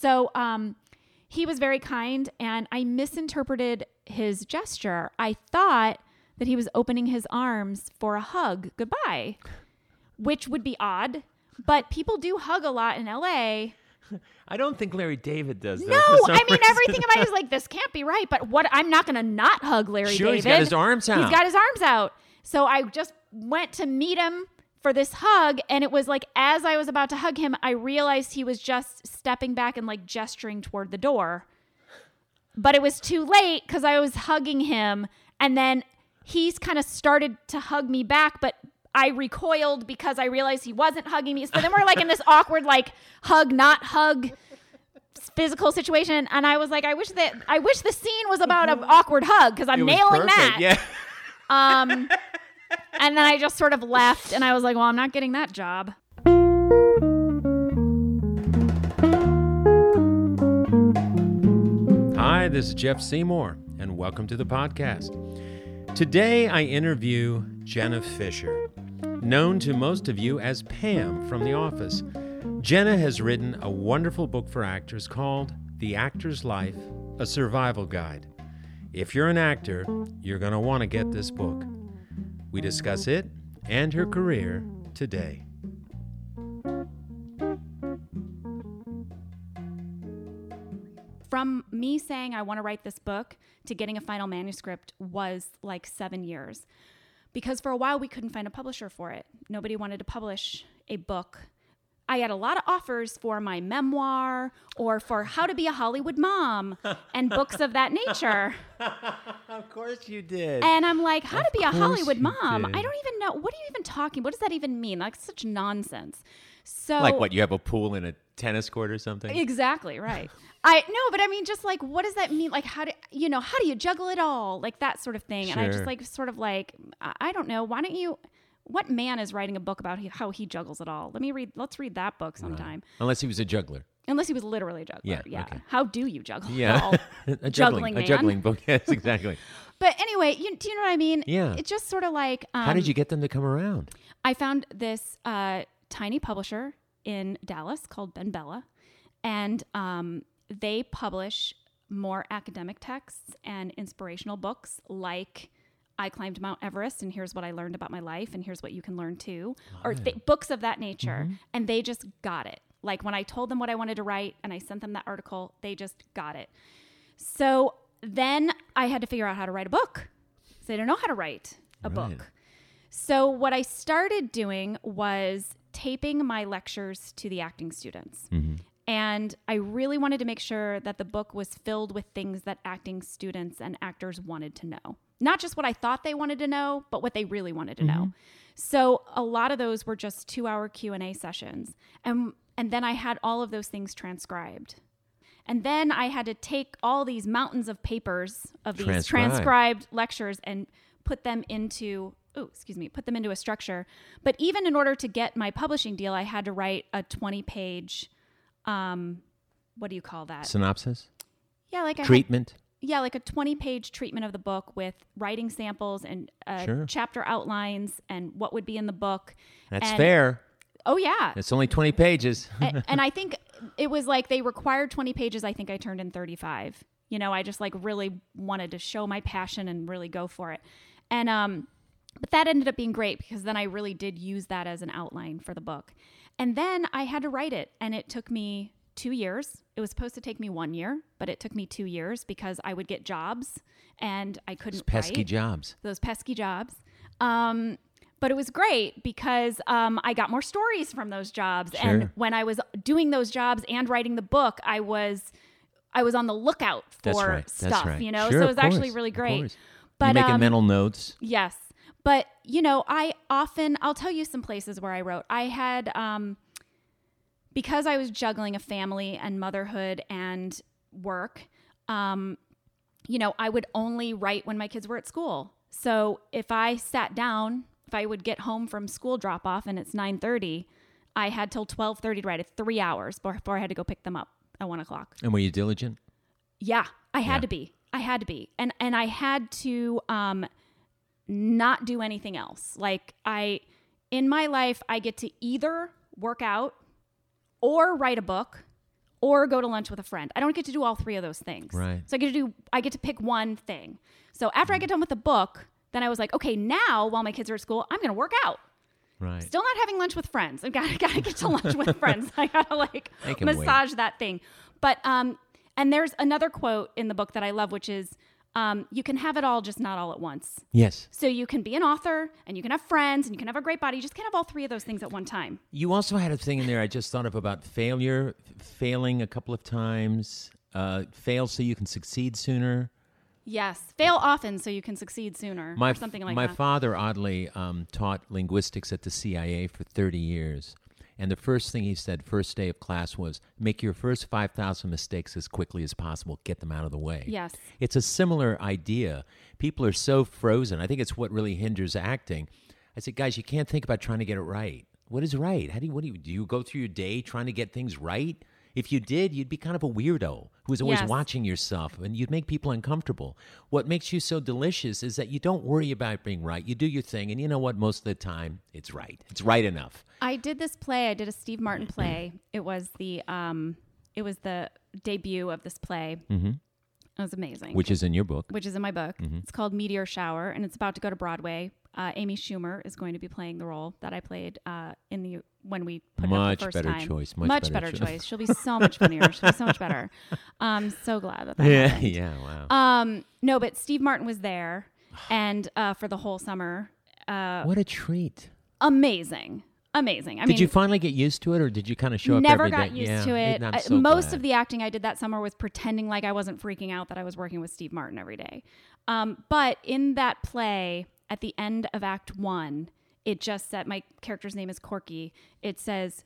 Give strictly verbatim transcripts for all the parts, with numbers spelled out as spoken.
So um, he was very kind, and I misinterpreted his gesture. I thought that he was opening his arms for a hug goodbye, which would be odd, but people do hug a lot in L A. I don't think Larry David does that. No, I mean, everything about it is like, this can't be right, but what? I'm not going to not hug Larry sure, David. He's got his arms out. He's got his arms out. So I just went to meet him for this hug, and it was like, as I was about to hug him, I realized he was just stepping back and like gesturing toward the door. But it was too late because I was hugging him, and then he's kind of started to hug me back, but I recoiled because I realized he wasn't hugging me. So then we're like in this awkward, like hug, not hug physical situation. And I was like, I wish that, I wish the scene was about an awkward hug because I'm It was nailing perfect, that. Yeah. Um, and then I just sort of left, and I was like, well, I'm not getting that job. Hi, this is Jeff Seymour, and welcome to the podcast. Today, I interview Jenna Fischer, known to most of you as Pam from The Office. Jenna has written a wonderful book for actors called The Actor's Life, A Survival Guide. If you're an actor, you're going to want to get this book. We discuss it and her career today. From me saying I want to write this book to getting a final manuscript was like seven years. Because for a while we couldn't find a publisher for it. Nobody wanted to publish a book. I had a lot of offers for my memoir or for how to be a Hollywood mom and books of that nature. Of course you did. And I'm like, how Of to be a course Hollywood you mom? did. I don't even know. What are you even talking? What does that even mean? Like such nonsense. So Like what, you have a pool and a tennis court or something? Exactly, right. I no, but I mean, just like, what does that mean? Like, how do you know? How do you juggle it all? Like that sort of thing. And I just Sure. like sort of like, I, I don't know. Why don't you? What man is writing a book about he, how he juggles it all? Let me read. Let's read that book sometime. Unless he was a juggler. Unless he was literally a juggler. Yeah, Yeah. okay. How do you juggle Yeah. it all? a Juggling juggling, man. a juggling book. Yes, exactly. But anyway, you, do you know what I mean? Yeah. It's just sort of like. Um, How did you get them to come around? I found this uh, tiny publisher in Dallas called Ben Bella, and um, they publish more academic texts and inspirational books like I Climbed Mount Everest, and here's what I learned about my life, and here's what you can learn too, or th- books of that nature. Mm-hmm. And they just got it. Like when I told them what I wanted to write and I sent them that article, they just got it. So then I had to figure out how to write a book. So I didn't know how to write a Right. book. So what I started doing was taping my lectures to the acting students. Mm-hmm. And I really wanted to make sure that the book was filled with things that acting students and actors wanted to know. Not just what I thought they wanted to know, but what they really wanted to know. So a lot of those were just two-hour Q and A sessions. And and then I had all of those things transcribed. And then I had to take all these mountains of papers of these Transcribe. transcribed lectures and put them into, oh, excuse me, put them into a structure. But even in order to get my publishing deal, I had to write a twenty-page, um, what do you call that? Synopsis? Yeah, like I had- Treatment? yeah, like a twenty-page treatment of the book with writing samples and uh, Sure. chapter outlines and what would be in the book. That's And- fair. Oh, yeah. It's only twenty pages. and, and I think it was like they required twenty pages. I think I turned in thirty-five. You know, I just like really wanted to show my passion and really go for it. And, um, but that ended up being great because then I really did use that as an outline for the book. And then I had to write it, and it took me two years. It was supposed to take me one year, but it took me two years because I would get jobs and I couldn't Those pesky write. jobs. Those pesky jobs. Um, but it was great because um, I got more stories from those jobs. Sure. And when I was doing those jobs and writing the book, I was I was on the lookout for That's right. stuff, That's right. you know? Sure, so it of was actually course. really Of great. course. But you making um, mental notes? Yes. But, you know, I often, I'll tell you some places where I wrote. I had, um, because I was juggling a family and motherhood and work, um, you know, I would only write when my kids were at school. So if I sat down, if I would get home from school drop off and it's nine thirty, I had till twelve thirty to write it, three hours before I had to go pick them up at one o'clock. And were you diligent? Yeah, I had Yeah. to be. I had to be. And and I had to um not do anything else. Like I in my life I get to either work out or write a book or go to lunch with a friend. I don't get to do all three of those things. Right. So I get to do, I get to pick one thing. So after I get done with the book, then I was like, okay, now while my kids are at school, I'm going to work out. Right. Still not having lunch with friends. I got got to get to lunch with friends. I got to like massage wait. that thing. But um, and there's another quote in the book that I love, which is, um, you can have it all, just not all at once. Yes. So you can be an author, and you can have friends, and you can have a great body. You just can't have all three of those things at one time. You also had a thing in there I just thought of about failure, failing a couple of times, uh, fail so you can succeed sooner. Yes. Fail often so you can succeed sooner, my, or something like my that. My father, oddly, um, taught linguistics at the C I A for thirty years. And the first thing he said, first day of class, was make your first five thousand mistakes as quickly as possible. Get them out of the way. Yes. It's a similar idea. People are so frozen. I think it's what really hinders acting. I said, guys, you can't think about trying to get it right. What is right? How do you, what do you, do you go through your day trying to get things right? If you did, you'd be kind of a weirdo who's always yes. watching yourself, and you'd make people uncomfortable. What makes you so delicious is that you don't worry about being right. You do your thing, and you know what? Most of the time, it's right. It's right enough. I did this play. I did a Steve Martin play. It was the um, it was the debut of this play. Mm-hmm. It was amazing. Which is in your book. Which is in my book. Mm-hmm. It's called Meteor Shower, and it's about to go to Broadway. Uh, Amy Schumer is going to be playing the role that I played uh, in the when we put much it up the first better time. choice. Much, much better, better choice. choice. She'll be so much funnier. She'll be so much better. I'm so glad that that yeah, happened. Yeah, wow. Um, no, but Steve Martin was there, and uh, for the whole summer. Uh, what a treat! Amazing. Amazing. I did mean, you finally get used to it, or did you kind of show up never every got day? used yeah, to it. I'm I, so most glad. of the acting I did that summer was pretending like I wasn't freaking out that I was working with Steve Martin every day. Um, but in that play, at the end of Act One, it just said, my character's name is Corky. It says,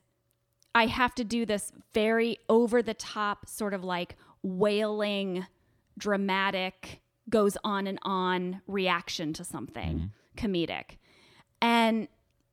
I have to do this very over-the-top sort of like wailing, dramatic, goes on and on reaction to something mm-hmm. comedic. And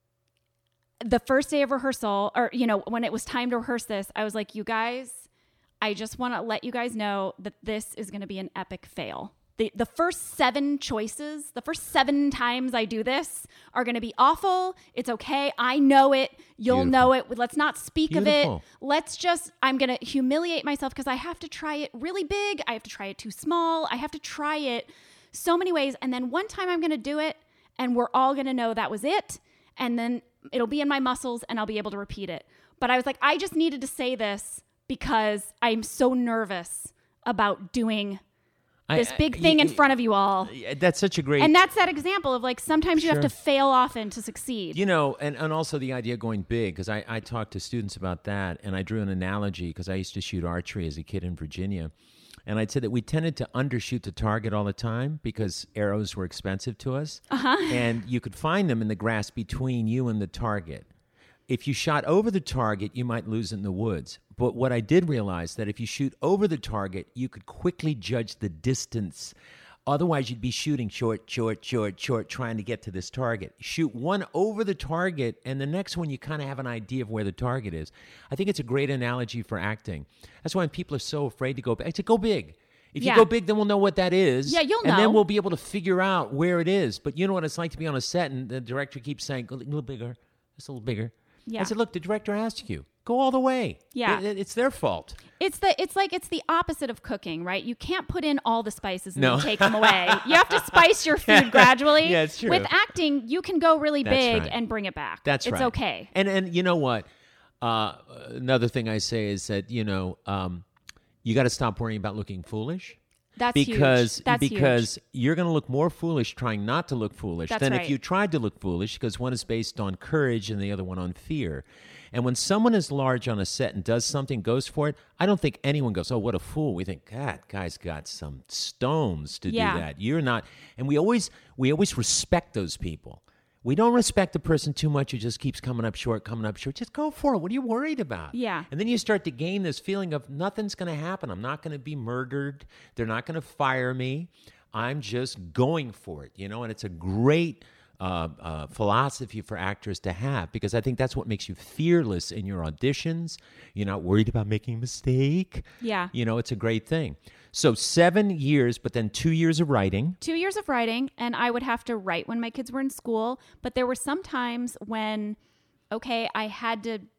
the first day of rehearsal, or, you know, when it was time to rehearse this, I was like, you guys, I just want to let you guys know that this is going to be an epic fail. The the first seven choices, the first seven times I do this are going to be awful. It's okay. I know it. You'll Beautiful. know it. Let's not speak Beautiful. of it. Let's just, I'm going to humiliate myself because I have to try it really big. I have to try it too small. I have to try it so many ways. And then one time I'm going to do it, and we're all going to know that was it. And then it'll be in my muscles, and I'll be able to repeat it. But I was like, I just needed to say this because I'm so nervous about doing this I, big I, thing y- in front of you all. That's such a great... And that's that example of like, sometimes you Sure. have to fail often to succeed. You know, and, and also the idea of going big, because I, I talked to students about that, and I drew an analogy because I used to shoot archery as a kid in Virginia. And I'd said that we tended to undershoot the target all the time because arrows were expensive to us. Uh-huh. And you could find them in the grass between you and the target. If you shot over the target, you might lose in the woods. But what I did realize that if you shoot over the target, you could quickly judge the distance. Otherwise, you'd be shooting short, short, short, short, trying to get to this target. Shoot one over the target, and the next one you kind of have an idea of where the target is. I think it's a great analogy for acting. That's why when people are so afraid to go big, I say, go big. If Yeah. you go big, then we'll know what that is. Yeah, you'll and know. then we'll be able to figure out where it is. But you know what it's like to be on a set, and the director keeps saying, go a little bigger, just a little bigger. Yeah. I said, look, the director asked you. Go all the way. Yeah. It- it's their fault. It's the it's like it's the opposite of cooking, right? You can't put in all the spices and No. then take them away. You have to spice your food gradually. Yeah, it's true. With acting, you can go really That's big right. and bring it back. That's it's right. It's okay. And and you know what? Uh, another thing I say is that, you know, um, you got to stop worrying about looking foolish. That's because huge. That's because huge. you're going to look more foolish trying not to look foolish That's than right. if you tried to look foolish, because one is based on courage and the other one on fear. And when someone is large on a set and does something, goes for it, I don't think anyone goes, oh, what a fool. We think, God, guy's got some stones to Yeah. do that. You're not. And we always we always respect those people. We don't respect the person too much who just keeps coming up short, coming up short. Just go for it. What are you worried about? Yeah. And then you start to gain this feeling of nothing's going to happen. I'm not going to be murdered. They're not going to fire me. I'm just going for it, you know? And it's a great uh, uh, philosophy for actors to have, because I think that's what makes you fearless in your auditions. You're not worried about making a mistake. Yeah. You know, it's a great thing. So seven years, but then two years of writing. Two years of writing, and I would have to write when my kids were in school. But there were some times when, okay, I had to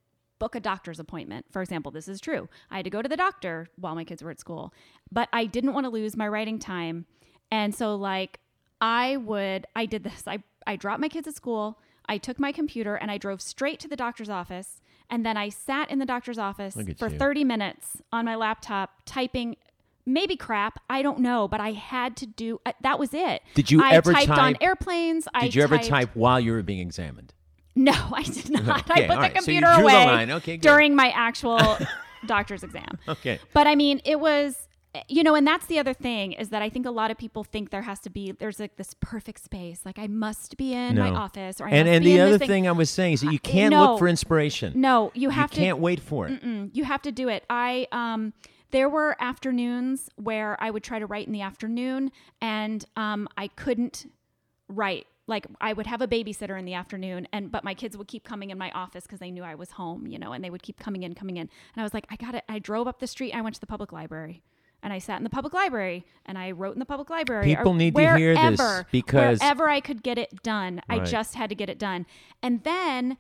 book a doctor's appointment. For example, this is true. I had to go to the doctor while my kids were at school, but I didn't want to lose my writing time. And so like I would, I did this. I, I dropped my kids at school. I took my computer and I drove straight to the doctor's office. And then I sat in the doctor's office for you. thirty minutes on my laptop typing maybe crap. I don't know, but I had to do, uh, that was it. Did you I ever typed type, on airplanes. Did I you ever typed, type while you were being examined? No, I did not. Okay, I put all the right. So you computer drew the away line. Okay, good. during my actual doctor's exam. Okay. But I mean, it was, you know, and that's the other thing is that I think a lot of people think there has to be, there's like this perfect space. Like I must be in No. my office or I And must and be the in other this thing. thing I was saying is that you can't no. look for inspiration. No, you have you to. can't wait for it. Mm-mm, you have to do it. I, um, there were afternoons where I would try to write in the afternoon and um, I couldn't write. Like I would have a babysitter in the afternoon and, but my kids would keep coming in my office because they knew I was home, you know, and they would keep coming in, coming in. And I was like, I got it. I drove up the street. And I went to the public library and I sat in the public library and I wrote in the public library. People or need to wherever, hear this because- wherever I could get it done, I Right. just had to get it done. And then,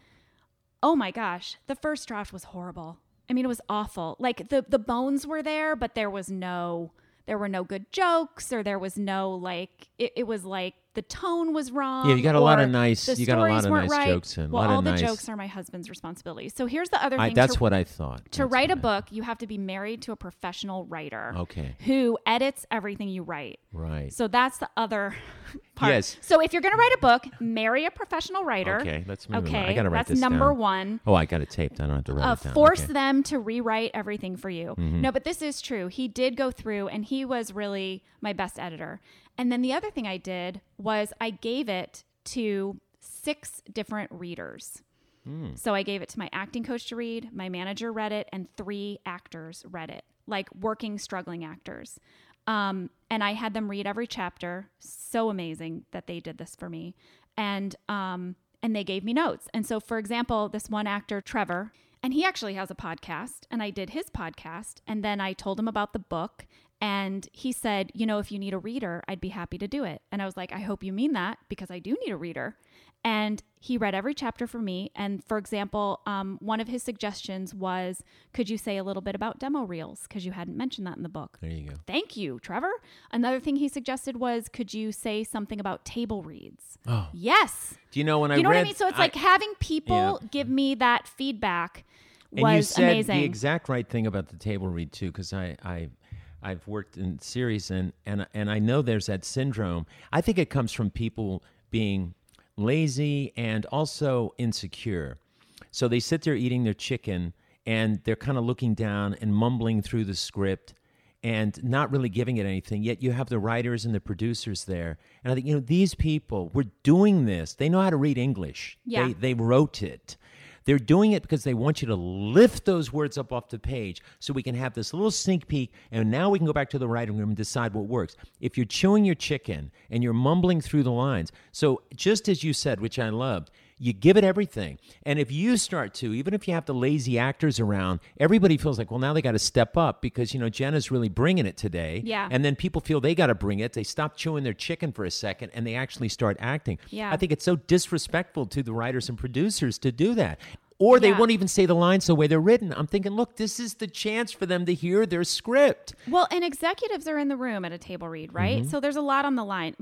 oh my gosh, the first draft was horrible. I mean, it was awful. Like the, the bones were there, but there was no, there were no good jokes or there was no like, it, it was like the tone was wrong. Yeah, you got a lot or of nice- the you got a lot stories of weren't nice right. jokes in, a Well, lot of all the nice- jokes are my husband's responsibility. So here's the other I, thing. that's to, what I thought. to That's write a what I- book, you have to be married to a professional writer. Okay. Who edits everything you write. Right. So that's the other part. Yes. So if you're going to write a book, marry a professional writer. Okay, let's move on. Okay, I gotta write that's this number down. one. Oh, I got it taped. I don't have to write Uh, it down. force Okay. them to rewrite everything for you. Mm-hmm. No, but this is true. He did go through and he was really my best editor. And then the other thing I did was I gave it to six different readers. Mm. So I gave it to my acting coach to read, my manager read it, and three actors read it, like working, struggling actors. Um, and I had them read every chapter. So amazing that they did this for me. And um, and they gave me notes. And so, for example, this one actor, Trevor, and he actually has a podcast, and I did his podcast, and then I told him about the book, and he said, you know, if you need a reader, I'd be happy to do it. And I was like, I hope you mean that, because I do need a reader. And he read every chapter for me. And for example, um, one of his suggestions was, could you say a little bit about demo reels? Because you hadn't mentioned that in the book. There you go. Thank you, Trevor. Another thing he suggested was, could you say something about table reads? Oh. Yes. Do you know when I You know read... what I mean? So it's I- like having people Yeah. give me that feedback was and you said amazing. the exact right thing about the table read too, because I, I, I've worked in series and and and I know there's that syndrome. I think it comes from people being lazy and also insecure. So they sit there eating their chicken and they're kind of looking down and mumbling through the script and not really giving it anything. Yet you have the writers and the producers there. And I think, you know, these people were doing this. They know how to read English. Yeah. They, they wrote it. They're doing it because they want you to lift those words up off the page so we can have this little sneak peek, and now we can go back to the writing room and decide what works. If you're chewing your chicken and you're mumbling through the lines, so just as you said, which I loved, you give it everything. And if you start to, even if you have the lazy actors around, everybody feels like, well, now they got to step up because, you know, Jenna's really bringing it today. Yeah. And then people feel they got to bring it. They stop chewing their chicken for a second and they actually start acting. Yeah. I think it's so disrespectful to the writers and producers to do that. Or they Yeah. won't even say the lines the way they're written. I'm thinking, look, this is the chance for them to hear their script. Well, and executives are in the room at a table read, right? Mm-hmm. So there's a lot on the line.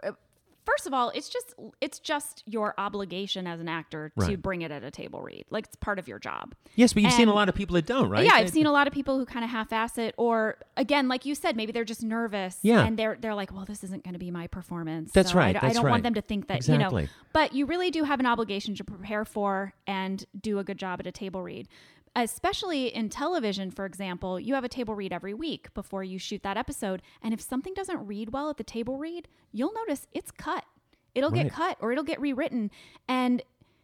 First of all, it's just it's just your obligation as an actor to Right. bring it at a table read. Like it's part of your job. Yes, but you've seen a And- lot of people that don't, right? Yeah, I've They- seen a lot of people who kind of half-ass it, or again, like you said, maybe they're just nervous. Yeah. and they're they're like, well, this isn't going to be my performance. That's so I right, don't- I, that's don't right. want them to think that you Exactly. know. But you really do have an obligation to prepare for and do a good job at a table read. Especially in television, for example, you have a table read every week before you shoot that episode. And if something doesn't read well at the table read, you'll notice it's cut. It'll Right. get cut or it'll get rewritten. And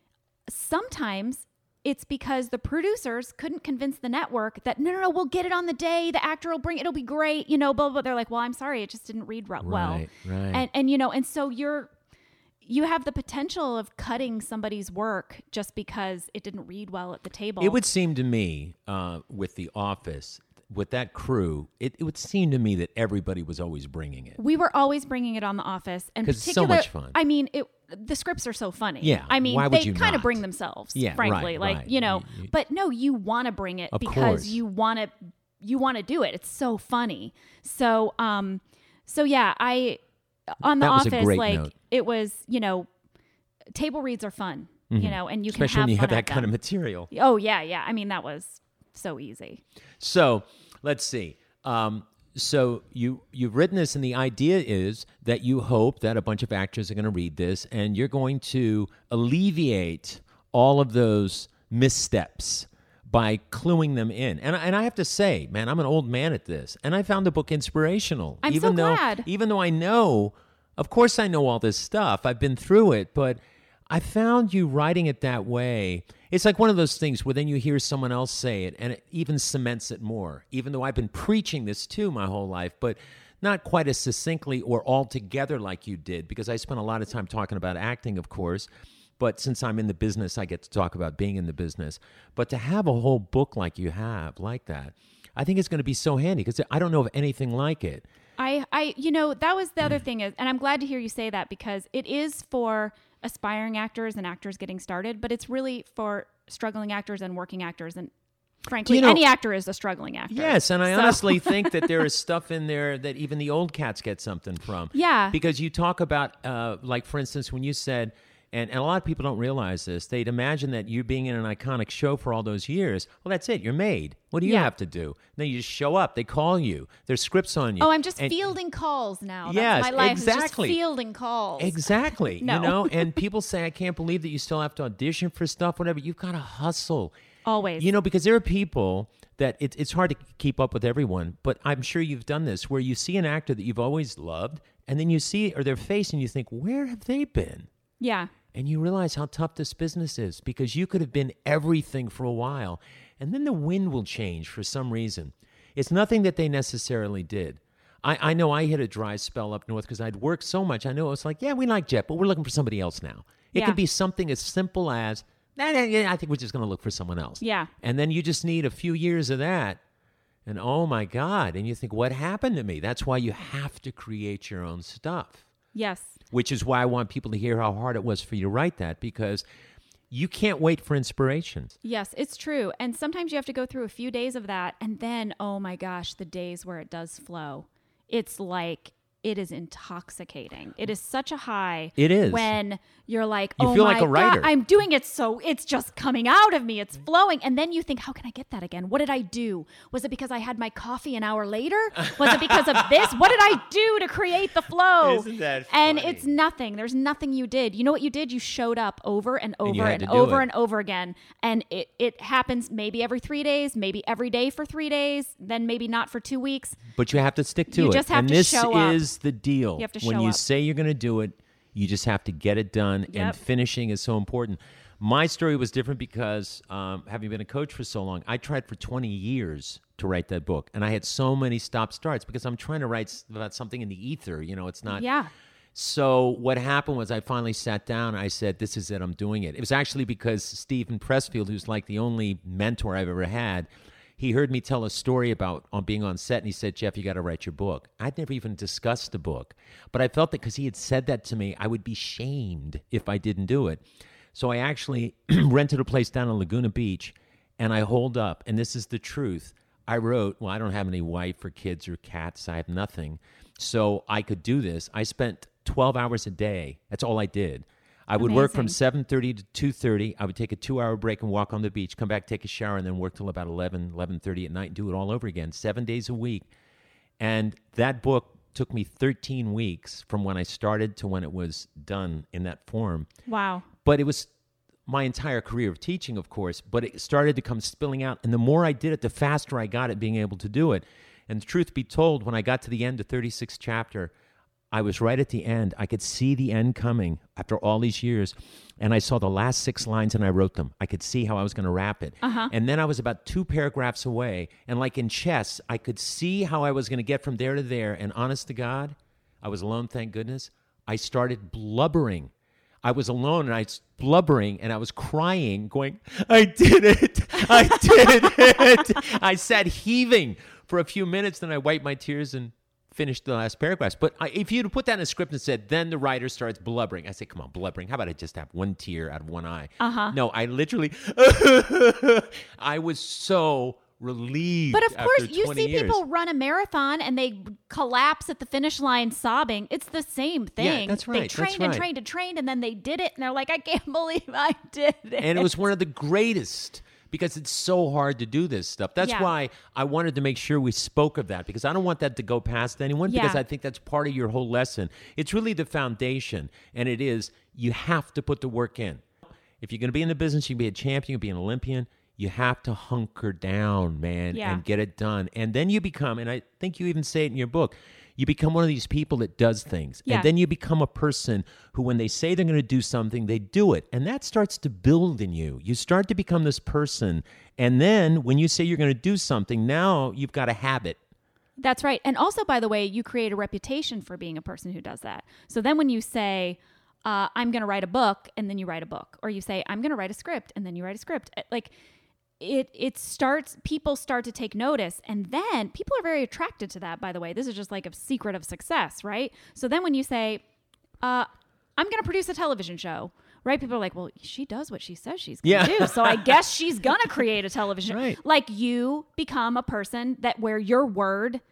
sometimes it's because the producers couldn't convince the network that, no, no, no, we'll get it on the day. The actor will bring it. It'll be great. You know, blah, blah, blah. They're like, well, I'm sorry. It just didn't read well. Right, right. And, and, you know, and so you're, you have the potential of cutting somebody's work just because it didn't read well at the table. It would seem to me uh, with The Office, with that crew, it, it would seem to me that everybody was always bringing it. We were always bringing it on The Office, and 'Cause it's so particular, much fun. I mean, it, the scripts are so funny. Yeah, I mean, why would they you kind not? of bring themselves. Yeah, frankly, right, like right. you know. You- you- but no, you want to bring it Of because course. you want to. You want to do it. It's so funny. So, um, so yeah, I on The That was a Office, great like note. it was, you know, table reads are fun, you know, and you Especially can have when you fun have that at kind of them. material. Oh yeah, yeah. I mean, that was so easy. So let's see. Um, so you you've written this, and the idea is that you hope that a bunch of actors are going to read this, and you're going to alleviate all of those missteps by cluing them in. And and I have to say, man, I'm an old man at this, and I found the book inspirational. I'm so even though, glad. Even though I know, of course, I know all this stuff. I've been through it, but I found you writing it that way. It's like one of those things where then you hear someone else say it, and it even cements it more. Even though I've been preaching this too my whole life, but not quite as succinctly or altogether like you did, because I spent a lot of time talking about acting, of course. But since I'm in the business, I get to talk about being in the business. But to have a whole book like you have, like that, I think it's going to be so handy because I don't know of anything like it. I, I, you know, that was the other thing is, and I'm glad to hear you say that because it is for aspiring actors and actors getting started, but it's really for struggling actors and working actors. And frankly, You know- any actor is a struggling actor. Yes, and I So- honestly think that there is stuff in there that even the old cats get something from. Yeah. Because you talk about, uh, like, for instance, when you said, and, and a lot of people don't realize this, they'd imagine that you being in an iconic show for all those years, well, that's it. You're made. What do you Yeah. have to do? Then you just show up. They call you. There's scripts on you. Oh, I'm just And- fielding calls now. That's Yes, my life is exactly. just fielding calls. Exactly. No. You know, and people say, I can't believe that you still have to audition for stuff, whatever. You've got to hustle. Always. You know, because there are people that it, it's hard to keep up with everyone, but I'm sure you've done this where you see an actor that you've always loved, and then you see or their face and you think, where have they been? Yeah. And you realize how tough this business is because you could have been everything for a while, and then the wind will change for some reason. It's nothing that they necessarily did. I, I know I hit a dry spell up north because I'd worked so much. I know it was like, yeah, we like Jet, but we're looking for somebody else now. It Yeah. could be something as simple as, nah, nah, yeah, I think we're just going to look for someone else. Yeah. And then you just need a few years of that. And oh my God. And you think, what happened to me? That's why you have to create your own stuff, Yes. which is why I want people to hear how hard it was for you to write that, because you can't wait for inspiration. Yes, it's true. And sometimes you have to go through a few days of that. And then, oh my gosh, the days where it does flow. It's like, it is intoxicating. It is such a high. It is. When you're like, You oh feel my like a writer. God, I'm doing it so it's just coming out of me. It's flowing. And then you think, how can I get that again? What did I do? Was it because I had my coffee an hour later? Was it because of this? What did I do to create the flow? Isn't that And funny? it's nothing. There's nothing you did. You know what you did? You showed up over and over you had and, to do over it. and over again. And it, it happens maybe every three days, maybe every day for three days, then maybe not for two weeks. But you have to stick to You it. just have and to this show up. is the deal. You have to when show you up. say you're going to do it, you just have to get it done. And Yep. finishing is so important. My story was different because um, having been a coach for so long, I tried for twenty years to write that book. And I had so many stop starts because I'm trying to write s- about something in the ether. You know, it's not. Yeah. So what happened was I finally sat down. I said, this is it. I'm doing it. It was actually because Stephen Pressfield, who's like the only mentor I've ever had, he heard me tell a story about on being on set, and he said, Jeff, you got to write your book. I'd never even discussed the book, but I felt that because he had said that to me, I would be shamed if I didn't do it. So I actually rented a place down in Laguna Beach, and I holed up, and this is the truth. I wrote, well, I don't have any wife or kids or cats. I have nothing. So I could do this. I spent twelve hours a day. That's all I did. I would work from Amazing. seven thirty to two thirty. I would take a two-hour break and walk on the beach, come back, take a shower, and then work till about eleven, eleven thirty at night and do it all over again, seven days a week. And that book took me thirteen weeks from when I started to when it was done in that form. Wow. But it was my entire career of teaching, of course, but it started to come spilling out. And the more I did it, the faster I got at being able to do it. And the truth be told, when I got to the end of thirty-sixth chapter, I was right at the end. I could see the end coming after all these years. And I saw the last six lines and I wrote them. I could see how I was going to wrap it. Uh-huh. And then I was about two paragraphs away. And like in chess, I could see how I was going to get from there to there. And honest to God, I was alone, thank goodness. I started blubbering. I was alone and I was blubbering and I was crying, going, I did it. I did it. I sat heaving for a few minutes, then I wipe my tears and finish the last paragraphs. But I, if you'd put that in a script and said, then the writer starts blubbering, I say, come on, blubbering. How about I just have one tear out of one eye? Uh-huh. No, I literally, I was so relieved. But of course, after you twenty see years. people run a marathon and they collapse at the finish line sobbing. It's the same thing. Yeah, that's right. They trained that's and right. trained and trained, and then they did it, and they're like, I can't believe I did it. And it was one of the greatest, because it's so hard to do this stuff. That's Yeah. why I wanted to make sure we spoke of that, because I don't want that to go past anyone, because Yeah. I think that's part of your whole lesson. It's really the foundation, and it is, you have to put the work in. If you're going to be in the business, you can be a champion, you can be an Olympian, you have to hunker down, man, Yeah. and get it done. And then you become, and I think you even say it in your book, you become one of these people that does things. Yeah. And then you become a person who, when they say they're going to do something, they do it. And that starts to build in you. You start to become this person. And then when you say you're going to do something, now you've got a habit. That's right. And also, by the way, you create a reputation for being a person who does that. So then when you say, uh, I'm going to write a book, and then you write a book, or you say, I'm going to write a script, and then you write a script, like it, it starts, people start to take notice. And then people are very attracted to that, by the way. This is just like a secret of success, right? So then when you say, uh, I'm going to produce a television show, right? People are like, well, she does what she says she's going to Yeah. do. So I guess she's going to create a television. Right. Like, you become a person that where your word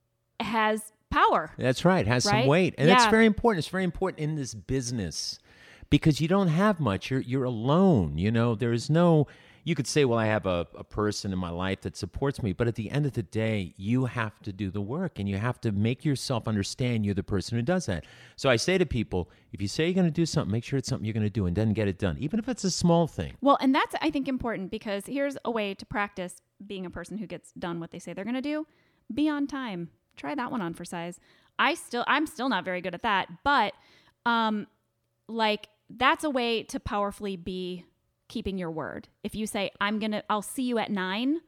has power. That's right. Has Right? some weight. And that's Yeah. very important. It's very important in this business, because you don't have much. You're you're alone. You know, there is no, you could say, well, I have a, a person in my life that supports me. But at the end of the day, you have to do the work, and you have to make yourself understand you're the person who does that. So I say to people, if you say you're going to do something, make sure it's something you're going to do, and then get it done, even if it's a small thing. Well, and that's, I think, important, because here's a way to practice being a person who gets done what they say they're going to do. Be on time. Try that one on for size. I still, I'm still not very good at that, but um, like that's a way to powerfully be keeping your word. If you say, I'm going to, I'll see you at nine,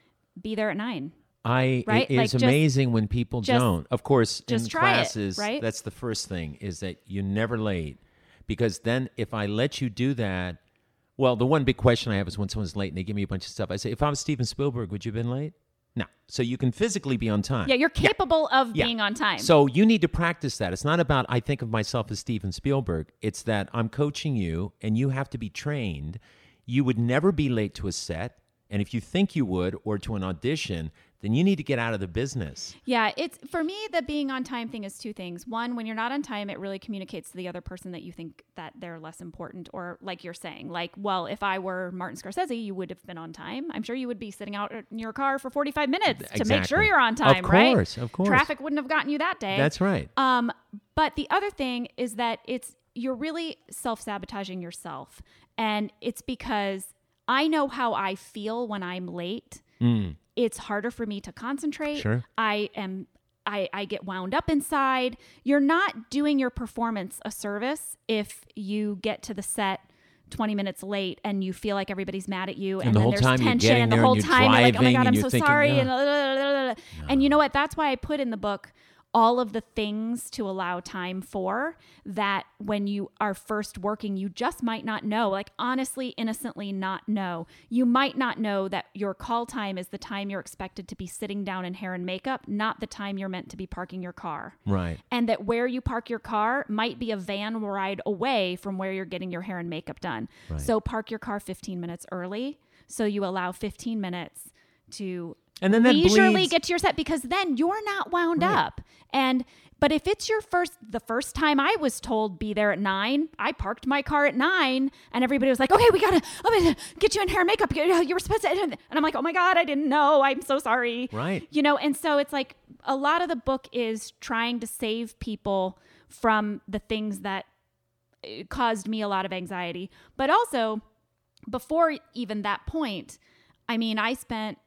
be there at nine. I Right? It is Like, just- amazing when people just- don't. Of course, in just try it, classes, right? that's the first thing, is that you're never late. Because then if I let you do that, well, the one big question I have is when someone's late and they give me a bunch of stuff, I say, if I was Steven Spielberg, would you have been late? No. So you can physically be on time. Yeah, you're capable of Yeah. being on time. So you need to practice that. It's not about, I think of myself as Steven Spielberg. It's that I'm coaching you, and you have to be trained. You would never be late to a set. And if you think you would, or to an audition, then you need to get out of the business. Yeah, it's, for me, the being on time thing is two things. One, when you're not on time, it really communicates to the other person that you think that they're less important, or like you're saying, like, well, if I were Martin Scorsese, you would have been on time. I'm sure you would be sitting out in your car for forty-five minutes to make sure Exactly. you're on time, Of right? course, of course. Traffic wouldn't have gotten you that day. That's right. Um, but the other thing is that it's, you're really self-sabotaging yourself. And it's because I know how I feel when I'm late. Mm. It's harder for me to concentrate. Sure. I am I, I get wound up inside. You're not doing your performance a service if you get to the set twenty minutes late and you feel like everybody's mad at you, and, And the then whole there's time you're tension, getting and the there whole and you're time you're like, oh my driving God, and I'm you're so thinking, sorry. yeah. And, blah, blah, blah, blah. and you know what? That's why I put in the book all of the things to allow time for, that when you are first working, you just might not know, like honestly, innocently not know. You might not know that your call time is the time you're expected to be sitting down in hair and makeup, not the time you're meant to be parking your car. Right. And that where you park your car might be a van ride away from where you're getting your hair and makeup done. Right. So park your car fifteen minutes early. So you allow fifteen minutes to And then that leisurely bleeds- get to your set, because then you're not wound Right. up. And but if it's your first, the first time I was told be there at nine, I parked my car at nine, and everybody was like, "Okay, we gotta, I'm gonna get you in hair and makeup. You were supposed to," and I'm like, "Oh my God, I didn't know. I'm so sorry." Right. You know, and so it's like a lot of the book is trying to save people from the things that uh, caused me a lot of anxiety, but also before even that point, I mean, I spent.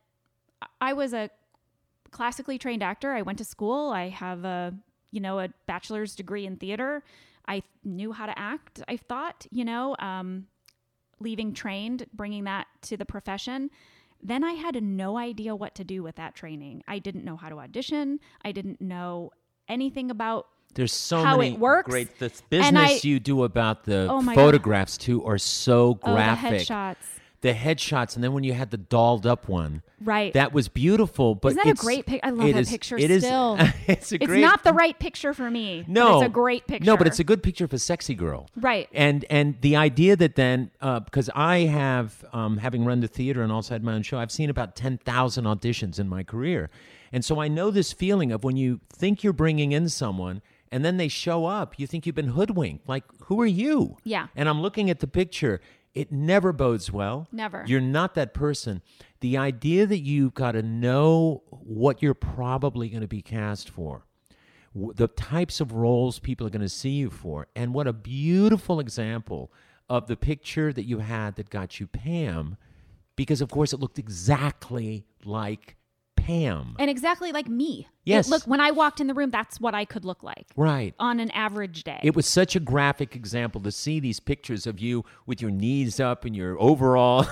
I was a classically trained actor. I went to school. I have a, you know, a bachelor's degree in theater. I knew how to act, I thought, you know, um, leaving trained, bringing that to the profession. Then I had no idea what to do with that training. I didn't know how to audition. I didn't know anything about There's so how many it works. great. The And business I- you do about the Oh my photographs too are so oh, the graphic. headshots. the headshots, and then when you had the dolled up one, right? That was beautiful. But isn't that it's, a great picture? I love it that is, picture it is, still. it's a it's great. not the right picture for me. No, but it's a great picture. No, but it's a good picture of a sexy girl. Right. And and the idea that then, uh, because I have, um, having run the theater and also had my own show, I've seen about ten thousand auditions in my career. And so I know this feeling of when you think you're bringing in someone and then they show up, you think you've been hoodwinked. Like, who are you? Yeah. And I'm looking at the picture. It never bodes well. Never. You're not that person. The idea that you've got to know what you're probably going to be cast for, w- the types of roles people are going to see you for, and what a beautiful example of the picture that you had that got you Pam, because, of course, it looked exactly like Pam. And exactly like me. Yes. It, look, when I walked in the room, that's what I could look like. Right. On an average day. It was such a graphic example to see these pictures of you with your knees up and your overall.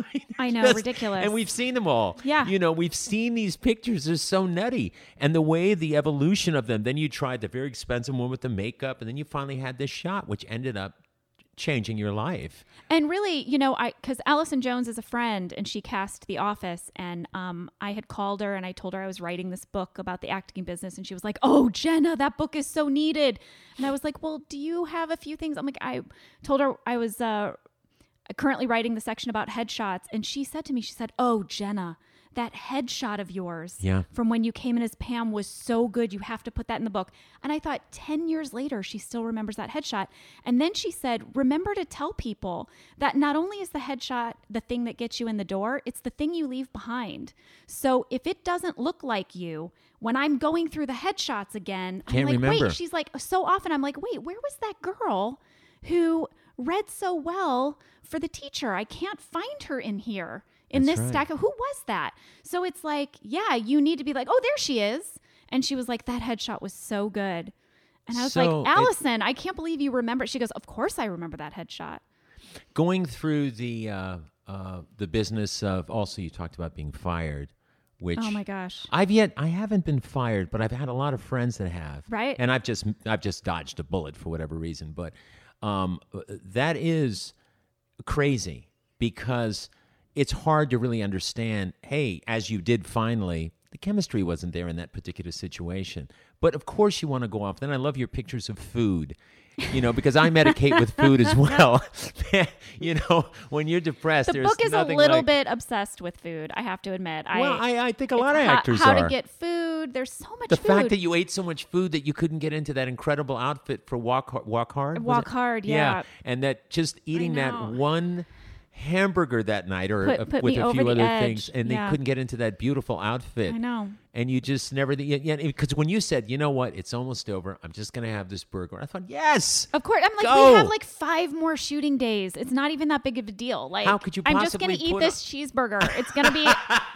I know, Just- ridiculous. And we've seen them all. Yeah. You know, we've seen these pictures. They're so nutty. And the way the evolution of them, then you tried the very expensive one with the makeup, and then you finally had this shot, which ended up changing your life. And really, you know, I because Allison Jones is a friend and she cast The Office, and um, I had called her and I told her I was writing this book about the acting business, and she was like, "Oh, Jenna, that book is so needed." And I was like, "Well, do you have a few things?" I'm like, I told her I was uh, currently writing the section about headshots, and she said to me, she said, "Oh, Jenna, that headshot of yours Yeah. from when you came in as Pam was so good. You have to put that in the book." And I thought ten years later, she still remembers that headshot. And then she said, remember to tell people that not only is the headshot the thing that gets you in the door, it's the thing you leave behind. So if it doesn't look like you, when I'm going through the headshots again, I'm Can't like, remember. wait, she's like, so often I'm like, wait, where was that girl who read so well for the teacher? I can't find her in here. In That's this right. stack of, who was that? So it's like, yeah, you need to be like, oh, there she is. And she was like, that headshot was so good. And I was So like, Allison, I can't believe you remember. She goes, of course I remember that headshot. Going through the uh, uh, the business of, also you talked about being fired, which Oh my gosh. I've yet I haven't been fired, but I've had a lot of friends that have. Right. And I've just I've just dodged a bullet for whatever reason, but um, that is crazy because it's hard to really understand, hey, as you did finally, the chemistry wasn't there in that particular situation. But of course you want to go off. Then I love your pictures of food, you know, because I medicate with food as well. You know, when you're depressed, The there's book is a nothing little like, bit obsessed with food, I have to admit. Well, I, I think a lot of it's how, actors how are. to get food. There's so much the food. fact that you ate so much food that you couldn't get into that incredible outfit for Walk Hard. Walk Hard, was Walk it? Hard, yeah. And that just eating that know. one hamburger that night or Put- uh, put with me a over few the other edge. things, and Yeah. they couldn't get into that beautiful outfit. I know. And you just never, yeah, because when you said, you know what, it's almost over, I'm just going to have this burger, I thought, yes. Of course. I'm like, Go. we have like five more shooting days. It's not even that big of a deal. Like, How could you I'm just going to possibly eat put this cheeseburger. It's going to be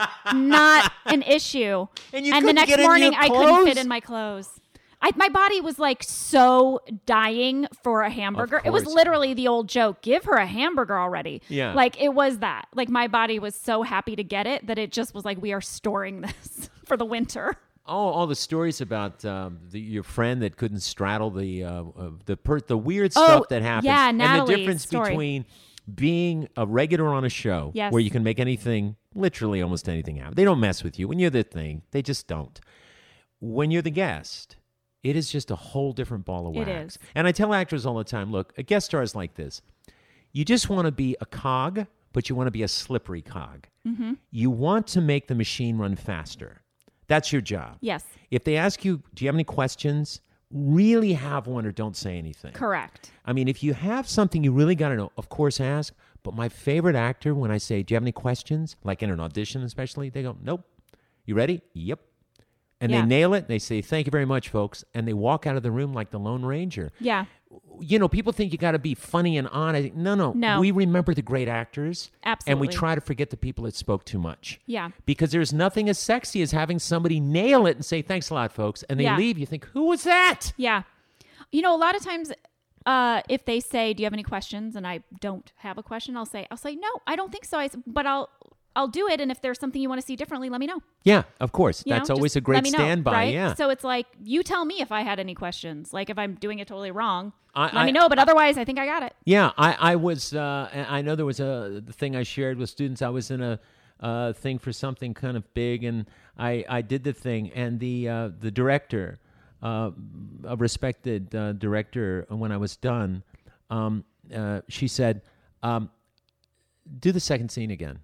not an issue. And you the couldn't next get in morning, your I couldn't fit clothes? in my clothes. I, my body was like so dying for a hamburger. It was course. literally the old joke, give her a hamburger already. Yeah. Like it was that. Like my body was so happy to get it that it just was like, we are storing this for the winter. Oh, all the stories about um, the, your friend that couldn't straddle the uh, uh, the per- the weird Oh, stuff that happens, yeah, and the Natalie's difference story. between being a regular on a show Yes. where you can make anything, literally almost anything happen. They don't mess with you when you're the thing; they just don't. When you're the guest, it is just a whole different ball of It wax. is. And I tell actors all the time, look, a guest star is like this. You just want to be a cog, but you want to be a slippery cog. Mm-hmm. You want to make the machine run faster. That's your job. Yes. If they ask you, do you have any questions? Really have one or don't say anything. Correct. I mean, if you have something you really got to know, of course ask. But my favorite actor, when I say, do you have any questions? Like in an audition especially, they go, nope. You ready? Yep. And Yeah. they nail it. They say, thank you very much, folks. And they walk out of the room like the Lone Ranger. Yeah. You know, people think you got to be funny and on. I think, no, no. No. We remember the great actors. And we Absolutely. try to forget the people that spoke too much. Yeah. Because there's nothing as sexy as having somebody nail it and say, thanks a lot, folks. And they Yeah. leave. You think, who was that? Yeah. You know, a lot of times uh, if they say, do you have any questions? And I don't have a question, I'll say, I'll say, no, I don't think so. I s but I'll, I'll do it. And if there's something you want to see differently, let me know. Yeah, of course. You That's know, always just a great let me know, standby. right? Yeah. So it's like, you tell me if I had any questions, like if I'm doing it totally wrong, I, let I, me know. But otherwise, I think I got it. Yeah, I, I was, uh, I know there was a the thing I shared with students. I was in a uh, thing for something kind of big, and I, I did the thing, and the uh, the director, uh, a respected uh, director, when I was done, um, uh, she said, um, do the second scene again.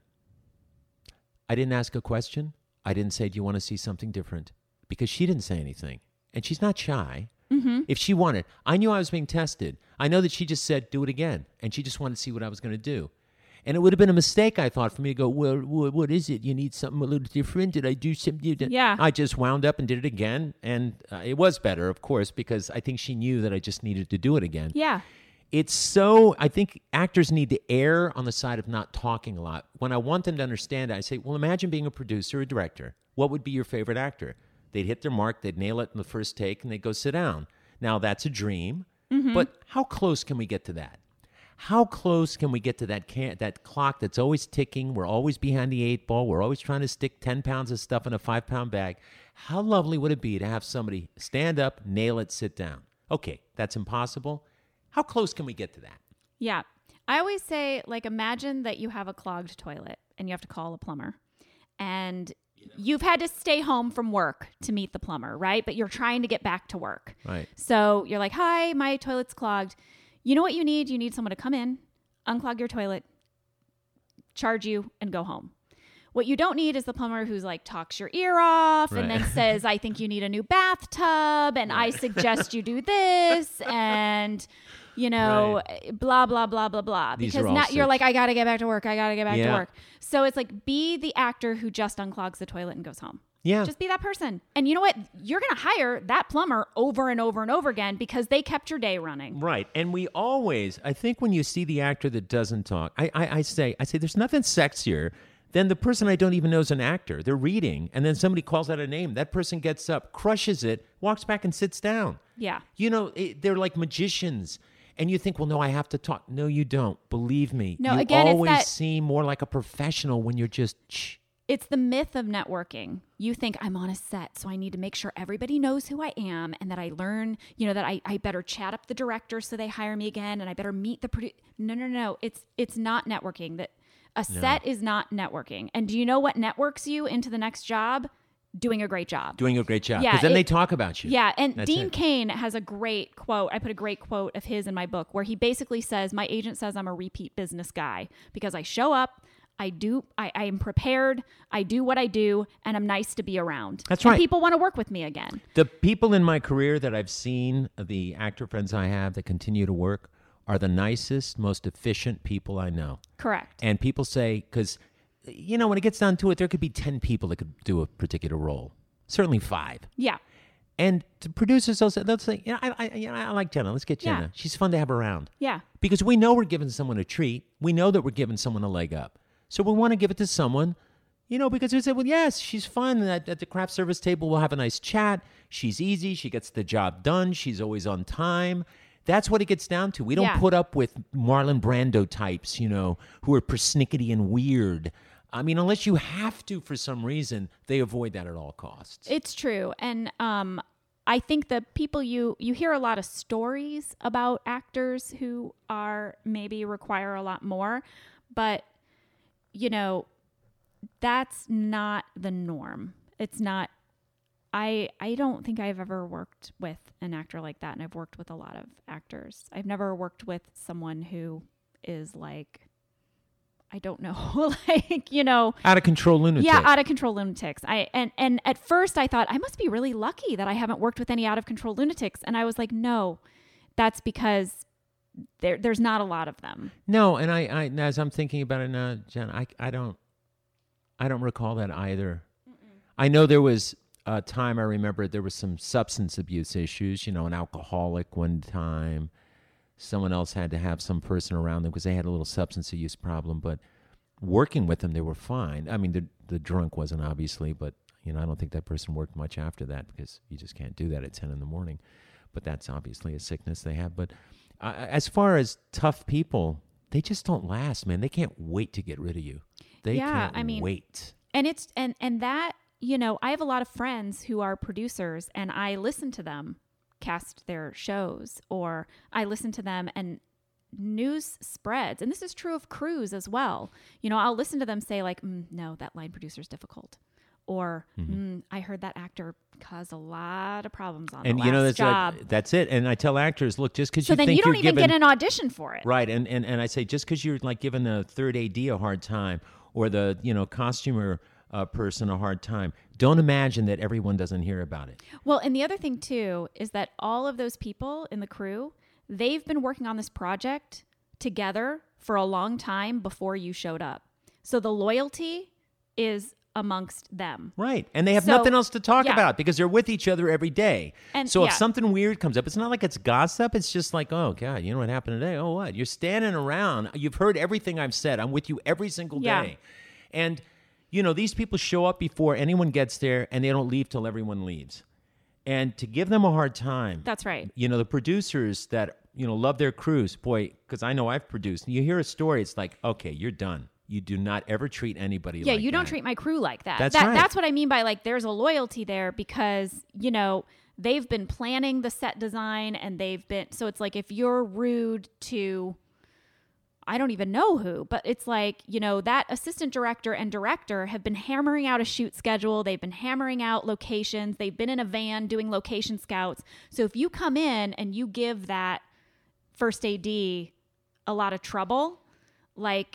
I didn't ask a question. I didn't say, do you want to see something different? Because she didn't say anything. And she's not shy. Mm-hmm. If she wanted, I knew I was being tested. I know that she just said, do it again. And she just wanted to see what I was going to do. And it would have been a mistake, I thought, for me to go, well, what, what is it? You need something a little different? Did I do something? Yeah. I just wound up and did it again. And uh, it was better, of course, because I think she knew that I just needed to do it again. Yeah. It's so, I think actors need to err on the side of not talking a lot. When I want them to understand it, I say, well, imagine being a producer or a director. What would be your favorite actor? They'd hit their mark, they'd nail it in the first take, and they'd go sit down. Now, that's a dream, Mm-hmm. but how close can we get to that? How close can we get to that can- that clock that's always ticking? We're always behind the eight ball. We're always trying to stick ten pounds of stuff in a five-pound bag. How lovely would it be to have somebody stand up, nail it, sit down? Okay, that's impossible. How close can we get to that? Yeah. I always say, like, imagine that you have a clogged toilet and you have to call a plumber. And you've had to stay home from work to meet the plumber, right? But you're trying to get back to work. Right. So you're like, hi, my toilet's clogged. You know what you need? You need someone to come in, unclog your toilet, charge you, and go home. What you don't need is the plumber who's like talks your ear off Right. and then says, I think you need a new bathtub and I suggest you do this and, you know, blah, blah, blah, blah, blah. These Because are all now you're such- like, I got to get back to work. I got to get back Yeah. to work. So it's like, be the actor who just unclogs the toilet and goes home. Yeah. Just be that person. And you know what? You're going to hire that plumber over and over and over again because they kept your day running. Right. And we always, I think when you see the actor that doesn't talk, I, I, I say, I say, there's nothing sexier than the person I don't even know is an actor. They're reading, and then somebody calls out a name. That person gets up, crushes it, walks back and sits down. Yeah. You know, it, they're like magicians. And you think, well, no, I have to talk. No, you don't. Believe me. No, you again, it's always that- seem more like a professional when you're just, shh. It's the myth of networking. You think I'm on a set, so I need to make sure everybody knows who I am and that I learn, you know, that I, I better chat up the director so they hire me again and I better meet the producer. No, no, no. It's it's not networking. That a set is not networking. And do you know what networks you into the next job? Doing a great job. Doing a great job. Yeah, Because then it- they talk about you. Yeah, and That's Dean it. Cain has a great quote. I put a great quote of his in my book where he basically says, my agent says I'm a repeat business guy because I show up, I do, I, I am prepared, I do what I do, and I'm nice to be around. That's And right. people want to work with me again. The people in my career that I've seen, the actor friends I have that continue to work, are the nicest, most efficient people I know. Correct. And people say, because, you know, when it gets down to it, there could be ten people that could do a particular role. Certainly five. Yeah. And the producers, they'll say, they'll say yeah, I, I, you know, I like Jenna. Let's get Jenna. Yeah. She's fun to have around. Yeah. Because we know we're giving someone a treat. We know that we're giving someone a leg up. So we want to give it to someone, you know, because we say, well, yes, she's fun. At, at the craft service table, we'll have a nice chat. She's easy. She gets the job done. She's always on time. That's what it gets down to. We don't Yeah. put up with Marlon Brando types, you know, who are persnickety and weird. I mean, unless you have to for some reason, they avoid that at all costs. It's true. And um, I think the people you, you hear a lot of stories about actors who are maybe require a lot more, but you know, that's not the norm. It's not, I, I don't think I've ever worked with an actor like that. And I've worked with a lot of actors. I've never worked with someone who is like, I don't know, like, you know, Out of control lunatic. yeah, out of control lunatics. I and and at first I thought I must be really lucky that I haven't worked with any out of control lunatics, and I was like, no, that's because there there's not a lot of them. No, and I, I as I'm thinking about it now, Jen, I, I don't, I don't recall that either. Mm-mm. I know there was a time I remember there was some substance abuse issues. You know, an alcoholic one time. Someone else had to have some person around them because they had a little substance use problem. But working with them, they were fine. I mean, the the drunk wasn't obviously, but you know, I don't think that person worked much after that because you just can't do that at ten in the morning. But that's obviously a sickness they have. But uh, as far as tough people, they just don't last, man. They can't wait to get rid of you. They Yeah, can't I mean- wait. And it's and and that, you know, I have a lot of friends who are producers, and I listen to them cast their shows, or I listen to them and news spreads. And this is true of crews as well. You know, I'll listen to them say like, mm, no, that line producer's difficult. Or Mm-hmm. mm, I heard that actor caused a lot of problems on And the you know, last that's job. like, that's it. And I tell actors, look, just because so you then think you don't you're even given, get an audition for it. right, and, and and I say, just because you're like giving the third A D a hard time, or the, you know, costumer uh, person a hard time, don't imagine that everyone doesn't hear about it. Well, and the other thing too is that all of those people in the crew, they've been working on this project together for a long time before you showed up. So the loyalty is amongst them. Right. And they have So, nothing else to talk yeah. about because they're with each other every day. And- so if yeah. something weird comes up, it's not like it's gossip. It's just like, oh, God, you know what happened today? Oh, what? You're standing around. You've heard everything I've said. I'm with you every single Yeah. day. And, you know, these people show up before anyone gets there, and they don't leave till everyone leaves. And to give them a hard time. That's right. You know, the producers that, you know, love their crews, boy, because I know I've produced. You hear a story, it's like, okay, you're done. You do not ever treat anybody Yeah, like you don't that. treat my crew like that. That's that right. That's what I mean by like there's a loyalty there because, you know, they've been planning the set design and they've been so it's like if you're rude to I don't even know who, but it's like, you know, that assistant director and director have been hammering out a shoot schedule. They've been hammering out locations. They've been in a van doing location scouts. So if you come in and you give that first A D a lot of trouble, like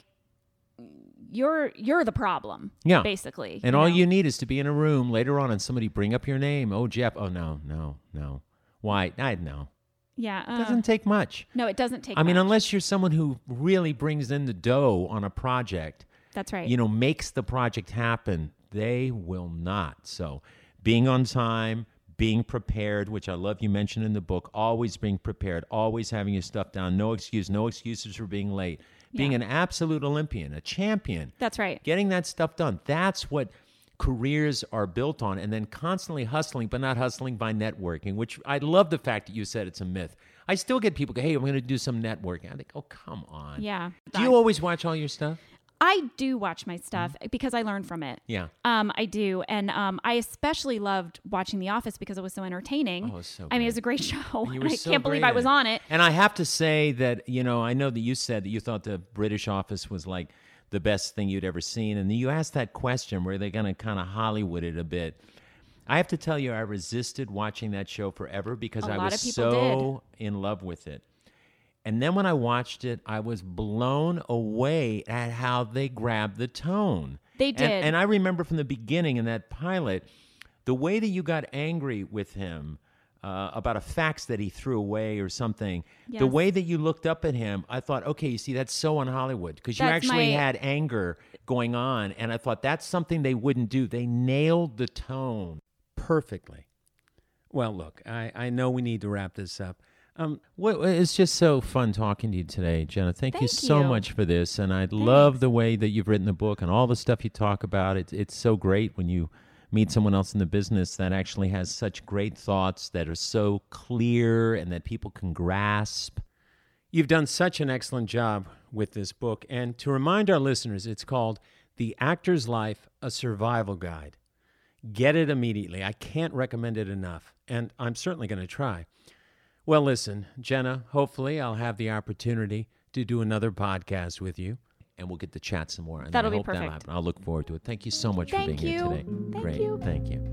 you're you're the problem. Yeah. Basically. And you all know? you need is to be in a room later on and somebody bring up your name. Oh, Jeff. Oh, no, no, no. Why? I know. Yeah. It Uh, doesn't take much. no, it doesn't take I mean, much. unless you're someone who really brings in the dough on a project, That's right. you know, makes the project happen, they will not. So being on time, being prepared, which I love you mentioned in the book, always being prepared, always having your stuff down, no excuse, no excuses for being late. Being Yeah. an absolute Olympian, a champion. That's right. Getting that stuff done. That's what careers are built on. And then constantly hustling, but not hustling by networking, which I love the fact that you said it's a myth. I still get people go, hey, I'm going to do some networking. I think, oh, come on. Yeah. Do you always watch all your stuff? I do watch my stuff because I learn from it. Yeah. Um, I do. And um, I especially loved watching The Office because it was so entertaining. Oh, it was so I mean, it good. was a great show. You and were I so can't believe great I in was it. on it. And I have to say that, you know, I know that you said that you thought the British Office was like the best thing you'd ever seen. And you asked that question, were they going to kind of Hollywood it a bit? I have to tell you, I resisted watching that show forever because A I lot was of people so in love with it. And then when I watched it, I was blown away at how they grabbed the tone. They And- did. And, I remember from the beginning in that pilot, the way that you got angry with him uh, about a fax that he threw away or something, the Yes. way that you looked up at him, I thought, okay, you see, that's so on Hollywood because you That's actually my- had anger going on. And I thought that's something they wouldn't do. They nailed the tone perfectly. Well, look, I, I know we need to wrap this up. Um, well, it's just so fun talking to you today, Jenna. Thank, you Thank so you. much for this, and I love the way that you've written the book and all the stuff you talk about. It's it's so great when you meet someone else in the business that actually has such great thoughts that are so clear and that people can grasp. You've done such an excellent job with this book, and to remind our listeners, it's called The Actor's Life: A Survival Guide. Get it immediately. I can't recommend it enough, and I'm certainly going to try. Well, listen, Jenna, hopefully I'll have the opportunity to do another podcast with you, and we'll get to chat some more. And That'll I be hope that'll perfect. happen. I'll look forward to it. Thank you so much Thank for being you. here today. Thank Great. you. Thank you.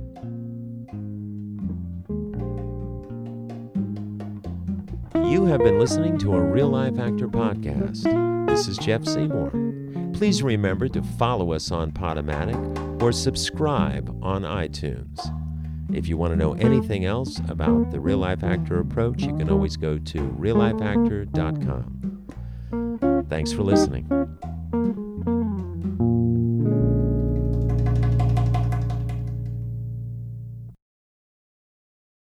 You have been listening to a Real Life Actor podcast. This is Jeff Seymour. Please remember to follow us on Podomatic or subscribe on iTunes. If you want to know anything else about the Real Life Actor approach, you can always go to real life actor dot com. Thanks for listening.